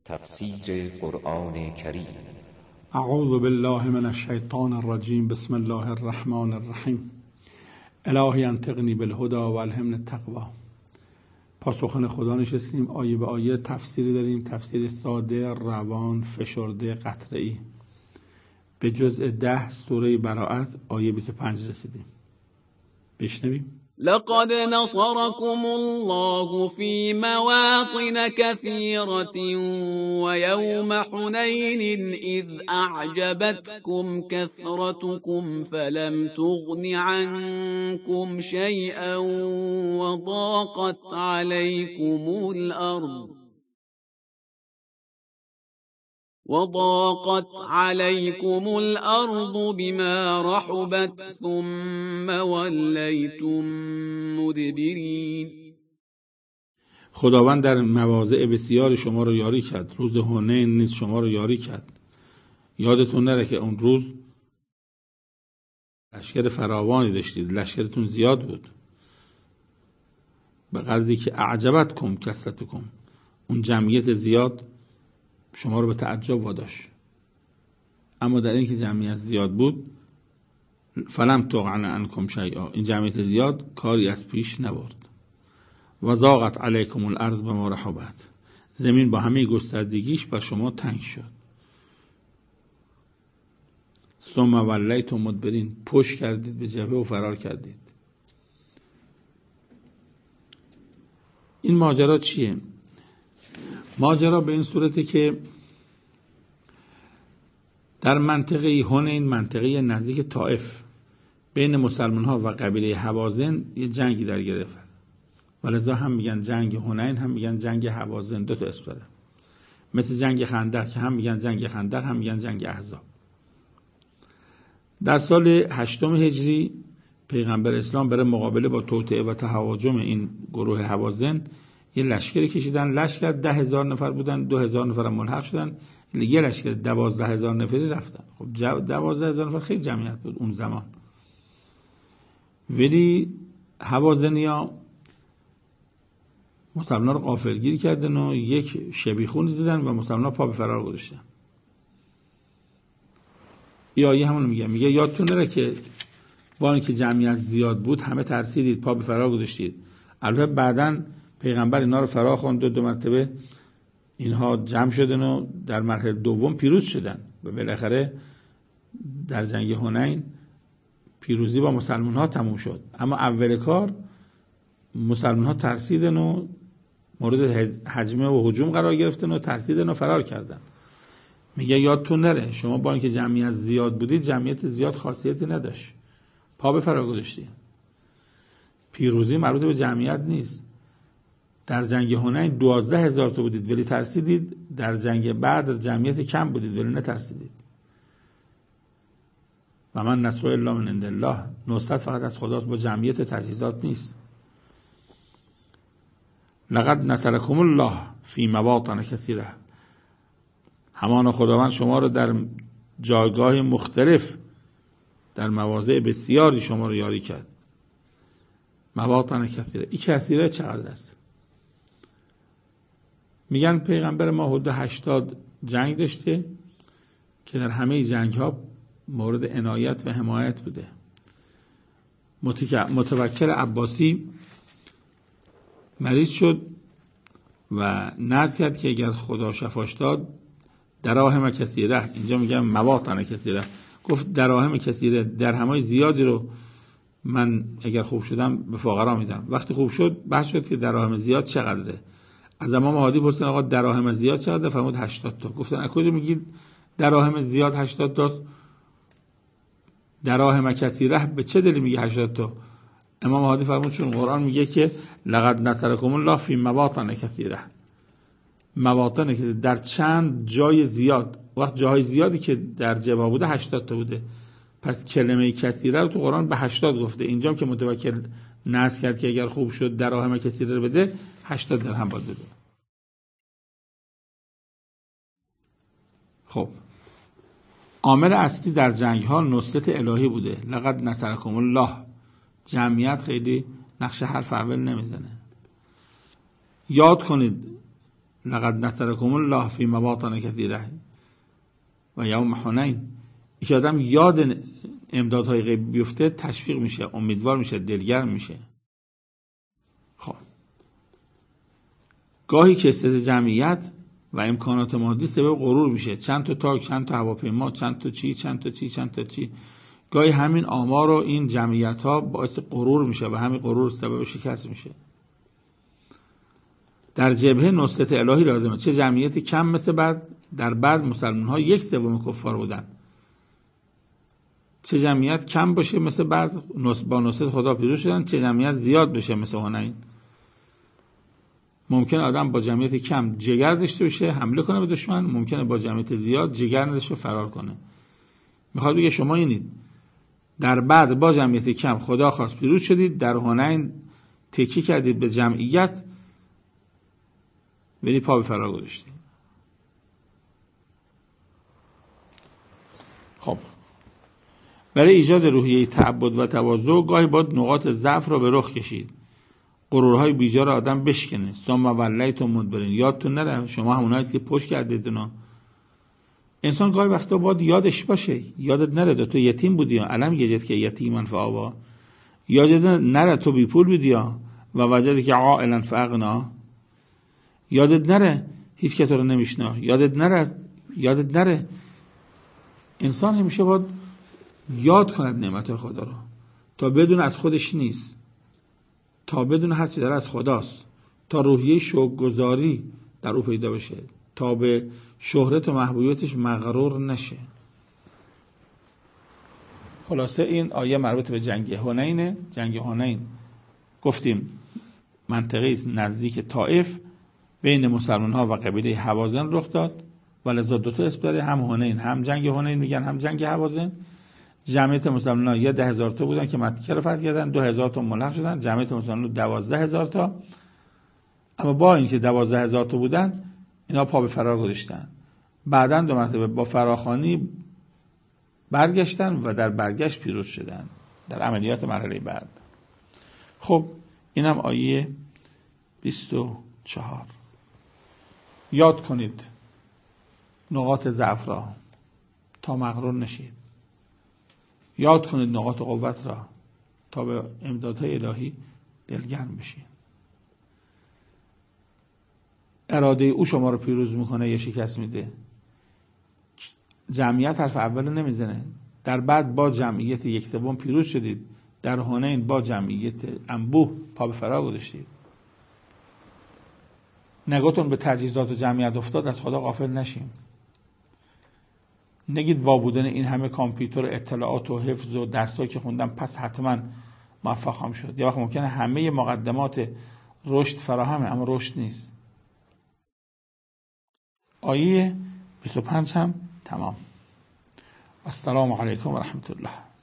تفسیر قرآن کریم. اعوذ بالله من الشیطان الرجیم. بسم الله الرحمن الرحیم. الهی انطقنی بالهدی و الهمنی التقوی. پاسخن خدا نشستیم، آیه به آیه تفسیری داریم، تفسیر ساده، روان، فشرده، قطعی. به جزء 10 سوره براءت آیه 25 رسیدیم. بشنویم. لقد نصركم الله في مواطن كثيرة ويوم حنين إذ أعجبتكم كثرتكم فلم تغن عنكم شيئا وضاقت عليكم الأرض بما رحبت ثم وليتم مدبرين. خداوند در مواضع بسیار شما رو یاری کرد. روز حنین نیز شما رو یاری کرد. یادتون نره که اون روز لشکر فراوانی داشتید، لشکرتون زیاد بود، به قدری که اعجبتکم کثرتکم، اون جمعیت زیاد شما رو به تعجب واداشت. اما در این که جمعیت زیاد بود، فلم تغن عنکم شیئا، این جمعیت زیاد کاری از پیش نبرد. و ضاقت علیکم الارض بما رحبت، زمین با همه گستردگیش بر شما تنگ شد. ثم ولیتم مدبرین، پشت کردید به جبهه و فرار کردید. این ماجرا چیه؟ ماجرا به این صورته که در منطقه حنین، منطقه نزدیک طائف، بین مسلمان ها و قبیله هوازن یه جنگی در گرفت. ولذا هم میگن جنگ حنین، هم میگن جنگ هوازن، دو تا اسم داره. مثل جنگ خندق که هم میگن جنگ خندق، هم میگن جنگ احزاب. در سال 8 هجری پیغمبر اسلام برای مقابله با توطئه و تهاجم این گروه هوازن یه لشکری کشیدن. لشکر 10,000 نفر بودن، 2,000 نفر ملحق شدن. یه لشکر 12,000 نفری رفتن. خب 12,000 نفر خیلی جمعیت بود اون زمان. ولی هوازنیا مسلمان رو غافلگیر کردن و یک شبیخون زدن و مسلمان پا به فرار گذاشتن. این آیه همون میگه یادتون نره که با اینکه جمعیت زیاد بود همه ترسیدید، پا به فرار گذاشتید. البته بعداً پیغمبر اینا رو فرا خواند و 2 مرتبه اینها جمع شدن و در مرحله دوم پیروز شدن و بالاخره در جنگ حنین پیروزی با مسلمان ها تموم شد. اما اول کار مسلمان ها ترسیدن و مورد هجمه و هجوم قرار گرفتن و ترسیدن و فرار کردن. میگه یادتون نره شما با اینکه جمعیت زیاد بودید، جمعیت زیاد خاصیتی نداشت، پا به فرار گذاشتید. پیروزی مربوط به جمعیت نیست. در جنگ حنین 12,000 تا بودید ولی ترسیدید. در جنگ بدر جمعیت کم بودید ولی نترسیدید. و من نصر الا من عند الله، نصرت فقط از خداست، با جمعیت و تجهیزات نیست. لقد نصرکم الله فی مواطن کثیره، همان خداوند شما رو در جایگاه مختلف، در مواضع بسیاری شما رو یاری کرد. مواطن کثیره، این کثیره چقدر است؟ میگن پیغمبر ما حدود 80 جنگ داشته که در همه جنگ ها مورد عنایت و حمایت بوده. متوکل عباسی مریض شد و نذر کرد که اگر خدا شفاش داد دراهم کثیره، اینجا میگن مواطن کثیره، گفت دراهم کثیره، درهمای زیادی رو من اگر خوب شدم به فقرا میدم. وقتی خوب شد بحث شد که دراهم زیاد چقدره. از امام هادی پرسیدن آقا دراهم زیاد چقدره؟ فرمود 80 تا. گفتن از کجا میگید دراهم زیاد 80 تاست؟ دراهم کثیره به چه دلیل میگه 80 تا؟ امام هادی فرمود چون قرآن میگه که لقد نصرکم الله فی مواطن کثیره، مواطن که در چند جای زیاد. وقت جاهای زیادی که در جبهه بوده 80 تا بوده، پس کلمه کثیره رو تو قرآن به 80 گفته. اینجا که متوکل نصر کرد که اگر خوب شد دراهم کثیره رو بده، 80 درهم باید بده. خب عامل اصلی در جنگ ها نصرت الهی بوده. لقد نصرکم الله، جمعیت خیلی نقش حرف اول نمیزنه. یاد کنید لقد نصرکم الله فی مواطن کثیره و یوم حنین. این آدم یاد امدادهای غیبی بیفته تشویق میشه، امیدوار میشه، دلگرم میشه. خب گاهی که استعداد جمعیت و امکانات مادی سبب غرور میشه، چند تا تاک، چند تا هواپیما، چند تا چی. گاهی همین آمار و این جمعیت ها باعث غرور میشه و همین غرور سبب شکست میشه. در جبهه نصرت الهی لازمه. چه جمعیت کم مثل بعد در بعد مسلمان ها 1/3 کفار بودن، چه جمعیت کم باشه مثل بعد با نصرت خدا پیروز شدن، چه جمعیت زیاد بشه مثل حنین. ممکن آدم با جمعیت کم جگر داشته باشه حمله کنه به دشمن، ممکنه با جمعیت زیاد جگر نداشته فرار کنه. میخواد بگه شما اینید در بعد با جمعیت کم خدا خواست پیروز شدید، در حنین تکیه کردید به جمعیت ولی پا به فرار گذاشتید. خب برای ایجاد روحیه تعبد و تواضع گاهی باید نقاط ضعف را به رخ کشید، غرورهای بیجا را آدم بشکنه. ثم ولیتم مدبرین. یادتون نره شما همونایی که پشت کردید اونا. انسان گاهی وقتا باید یادش باشه، یادت نره تو یتیم بودی علم یجد که یتیمن فآوا، یادت نره تو بی پول بودی و وجدی که عائلا فاغنا، یادت نره هیچ که تو رو نمیشناخت، یادت نره. انسان همیشه باید یاد کند نعمت خدا رو تا بدون از خودش نیست، تا بدون هر چی داره از خداست، تا روحیه شکرگزاری در او پیدا بشه، تا به شهرت و محبوبیتش مغرور نشه. خلاصه این آیه مربوط به جنگ حنینه. جنگ حنین گفتیم منطقه نزدیک طائف بین مسلمان ها و قبیله هوازن رخ داد و لذا دو تا اسم داره، هم حنین هم جنگ حنین میگن هم جنگ هوازن. جمعیت مسلمان ها 10,000 تا بودن که مکه رو فتح کردن، 2,000 تا ملحق شدن، جمعیت مسلمان 12,000 تا. اما با اینکه 12,000 تا بودن اینا پا به فرار گذاشتن. بعداً 2 مرتبه با فراخوانی برگشتن و در برگشت پیروز شدن در عملیات مرحله بعد. خب اینم آیه 24. یاد کنید نقاط ضعف را تا مغرور نشید، یاد کنید نقاط قوت را تا به امدادهای الهی دلگرم بشید. اراده او شما رو پیروز میکنه یا شکست میده. جمعیت حرف اول نمیزنه. در بعد با جمعیت 1/3 پیروز شدید، در حنین با جمعیت انبوه پا به فرار گذاشتید. نگاتون به تجهیزات و جمعیت افتاد، از خدا غافل نشیم. نگید وا بودن این همه کامپیوتر اطلاعات و حفظ و درسایی که خوندم پس حتما موفق خواهم شد. یا وقت ممکنه همه مقدمات رشد فراهمه اما رشد نیست. آیه 25 هم تمام. السلام علیکم و رحمت الله.